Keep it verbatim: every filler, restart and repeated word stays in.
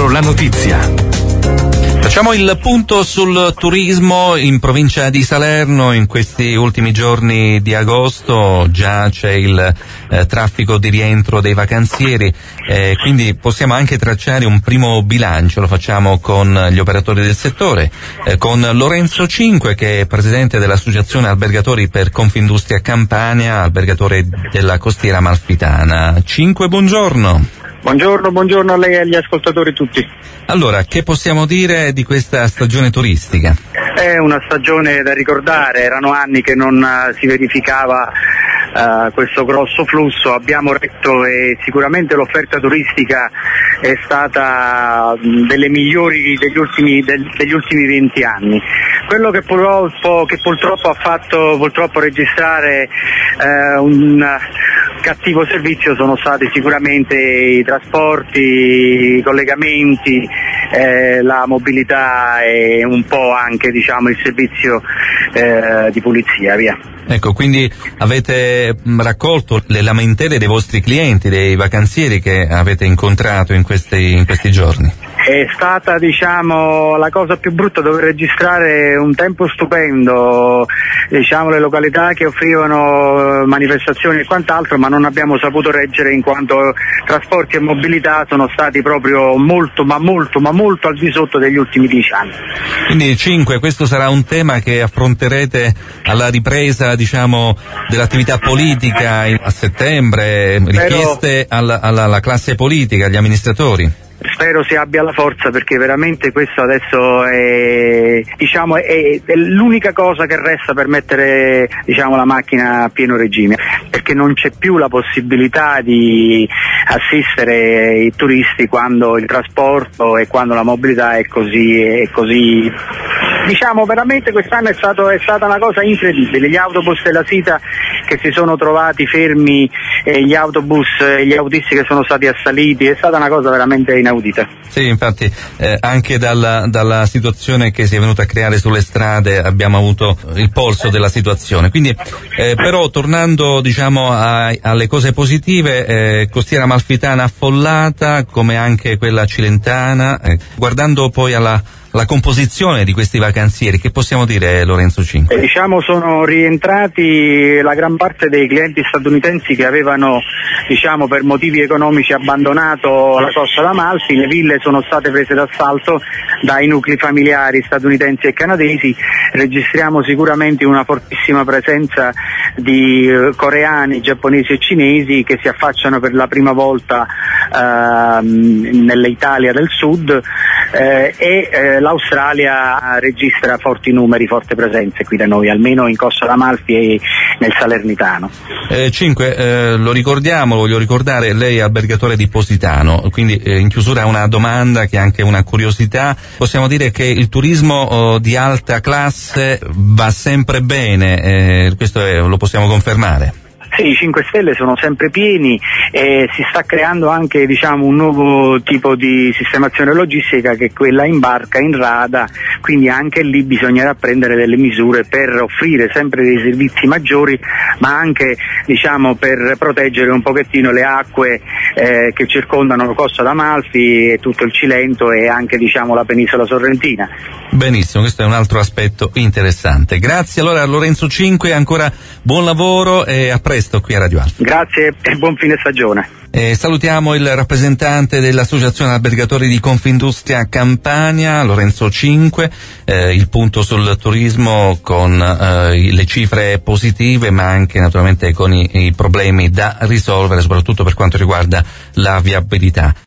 Dietro la notizia. Facciamo il punto sul turismo in provincia di Salerno. In questi ultimi giorni di agosto già c'è il eh, traffico di rientro dei vacanzieri, eh, quindi possiamo anche tracciare un primo bilancio. Lo facciamo con gli operatori del settore, eh, con Lorenzo Cinque, che è presidente dell'Associazione Albergatori per Confindustria Campania, albergatore della costiera amalfitana. Cinque, buongiorno. Buongiorno, buongiorno a lei e agli ascoltatori tutti. Allora, che possiamo dire di questa stagione turistica? È una stagione da ricordare, erano anni che non uh, si verificava uh, questo grosso flusso, abbiamo retto e sicuramente l'offerta turistica è stata um, delle migliori degli ultimi, del, degli ultimi venti anni. Quello che purtroppo, che purtroppo ha fatto purtroppo registrare uh, un cattivo servizio sono stati sicuramente i trasporti, i collegamenti, eh, la mobilità e un po' anche diciamo il servizio eh, di pulizia, via. Ecco, quindi avete raccolto le lamentele dei vostri clienti, dei vacanzieri che avete incontrato in questi, in questi giorni? È stata diciamo la cosa più brutta dover registrare un tempo stupendo, diciamo le località che offrivano manifestazioni e quant'altro, ma non abbiamo saputo reggere in quanto trasporti e mobilità sono stati proprio molto ma molto ma molto al di sotto degli ultimi dieci anni. Quindi Cinque, questo sarà un tema che affronterete alla ripresa diciamo dell'attività politica a settembre, richieste alla, alla, alla classe politica, agli amministratori? Spero si abbia la forza, perché veramente questo adesso è, diciamo, è, è l'unica cosa che resta per mettere diciamo, la macchina a pieno regime, perché non c'è più la possibilità di assistere i turisti quando il trasporto e quando la mobilità è così, è così diciamo veramente quest'anno è, stato, è stata una cosa incredibile. Gli autobus della Sita che si sono trovati fermi e gli autobus e gli autisti che sono stati assaliti, è stata una cosa veramente inaudita. Sì, infatti eh, anche dalla, dalla situazione che si è venuta a creare sulle strade abbiamo avuto il polso della situazione. Quindi eh, però tornando diciamo a, alle cose positive, eh, costiera amalfitana affollata come anche quella cilentana, eh, guardando poi alla la composizione di questi vacanzieri, che possiamo dire, Lorenzo Cinque? Eh, diciamo sono rientrati la gran parte dei clienti statunitensi che avevano diciamo per motivi economici abbandonato la Costa d'Amalfi. Le ville sono state prese d'assalto dai nuclei familiari statunitensi e canadesi. Registriamo sicuramente una fortissima presenza di eh, coreani, giapponesi e cinesi che si affacciano per la prima volta eh, nell'Italia del Sud, eh, e eh, l'Australia registra forti numeri, forti presenze qui da noi, almeno in Costa d'Amalfi e nel Salernitano. Eh, Cinque, eh, lo ricordiamo, voglio ricordare, lei è albergatore di Positano, quindi eh, in chiusura una domanda che è anche una curiosità. Possiamo dire che il turismo oh, di alta classe va sempre bene, eh, questo è, lo possiamo confermare? Sì, i cinque Stelle sono sempre pieni e si sta creando anche diciamo, un nuovo tipo di sistemazione logistica che è quella in barca, in rada, quindi anche lì bisognerà prendere delle misure per offrire sempre dei servizi maggiori, ma anche diciamo, per proteggere un pochettino le acque eh, che circondano Costa d'Amalfi e tutto il Cilento e anche diciamo, la penisola sorrentina. Benissimo, questo è un altro aspetto interessante. Grazie allora a Lorenzo Cinque, ancora buon lavoro e a presto qui a Radio Alfa. Grazie e buon fine stagione. Eh, salutiamo il rappresentante dell'Associazione Albergatori di Confindustria Campania, Lorenzo Cinque, eh, il punto sul turismo con eh, le cifre positive ma anche naturalmente con i, i problemi da risolvere, soprattutto per quanto riguarda la viabilità.